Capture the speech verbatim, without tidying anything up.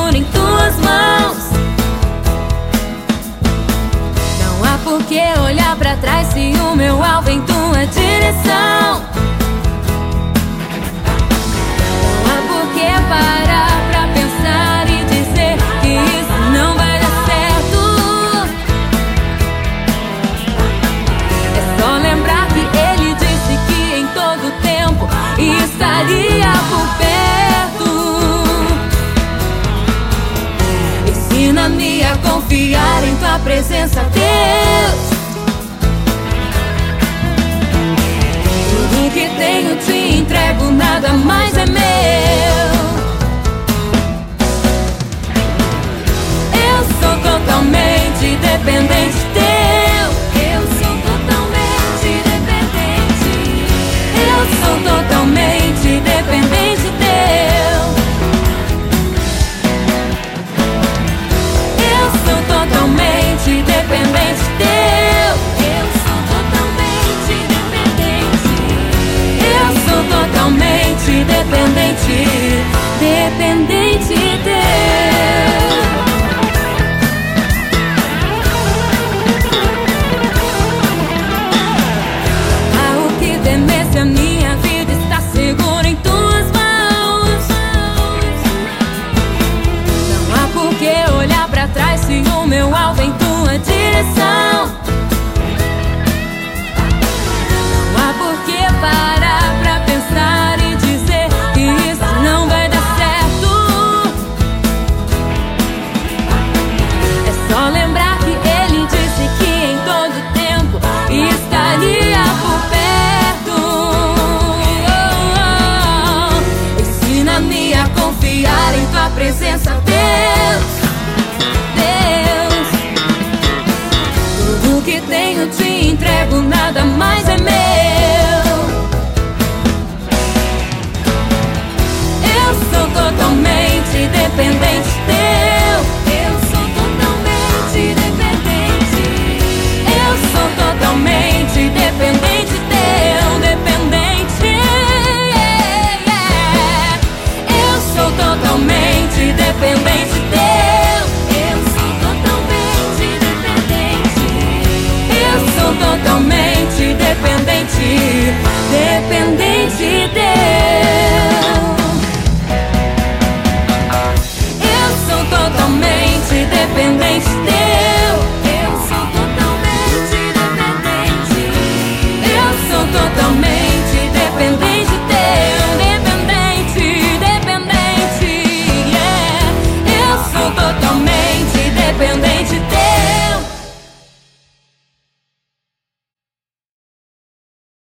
seguro em tuas mãos. Não há por que olhar pra trás se o meu alvo em tua direção. Não há por que parar pra pensar e dizer que isso não vai dar certo. É só lembrar que ele disse que em todo tempo estaria por perto. Ensina-me a confiar em tua presença, Deus. Tudo que tenho te entrego, nada mais é meu. Eu sou totalmente dependente teu. Eu sou totalmente dependente. Eu sou totalmente dependente teu. Eu sou totalmente dependente teu. Eu sou totalmente dependente. Eu sou totalmente dependente, dependente teu. Há o que temer se a minha vida está segura em tuas mãos. Não há por que olhar pra trás se o meu alvo em tua direção.